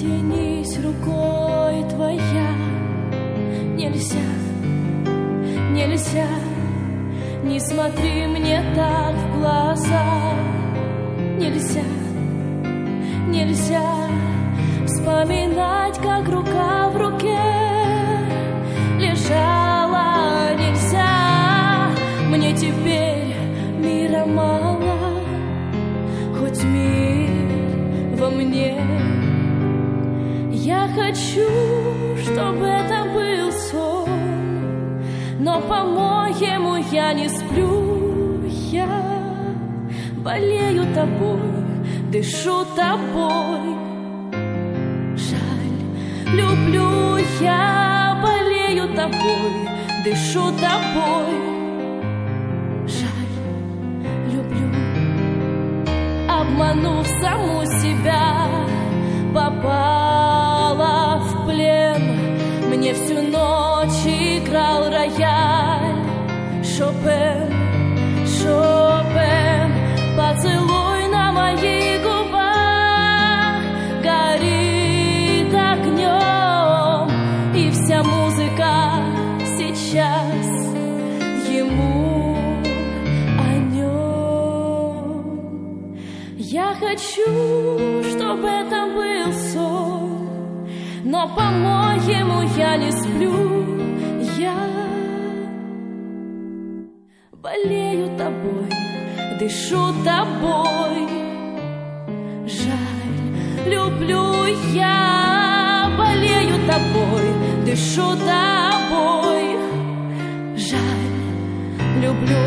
Дотянись рукой твоя, нельзя, нельзя, не смотри мне так в глаза. Нельзя, нельзя вспоминать, как рука в руке лежала. Нельзя, мне теперь мира мало, хоть мир во мне. Я хочу, чтобы это был сон, но, по-моему, я не сплю. Я болею тобой, дышу тобой. Жаль, люблю, я болею тобой, дышу тобой. Жаль, люблю. Обманув саму себя, попала в плен. Мне всю ночь играл рояль Шопен, Шопен. Поцелуй на моих губах горит огнем, и вся музыка сейчас ему о нем. Я хочу, чтобы это был сон, но, по-моему, я не сплю. Я болею тобой, дышу тобой. Жаль, люблю, я болею тобой, дышу тобой. Жаль, люблю.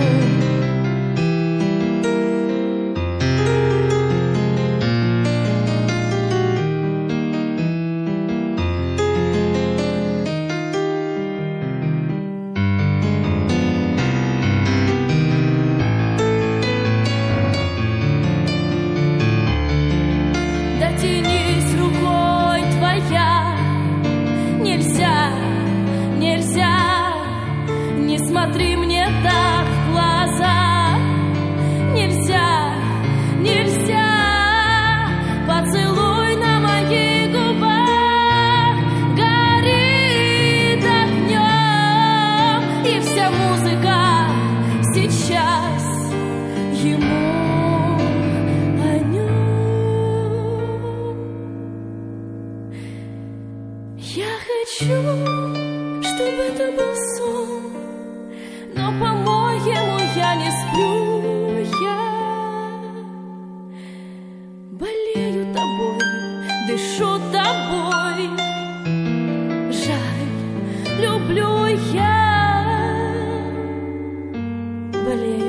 Дотянись рукой твоя, нельзя, нельзя, не смотри мне так в глаза. Нельзя, нельзя, поцелуй на моих губах горит огнем, и вся музыка сейчас ему. Я хочу, чтобы это был сон, но, по-моему, я не сплю. Я болею тобой, дышу тобой. Жаль, люблю, я болею.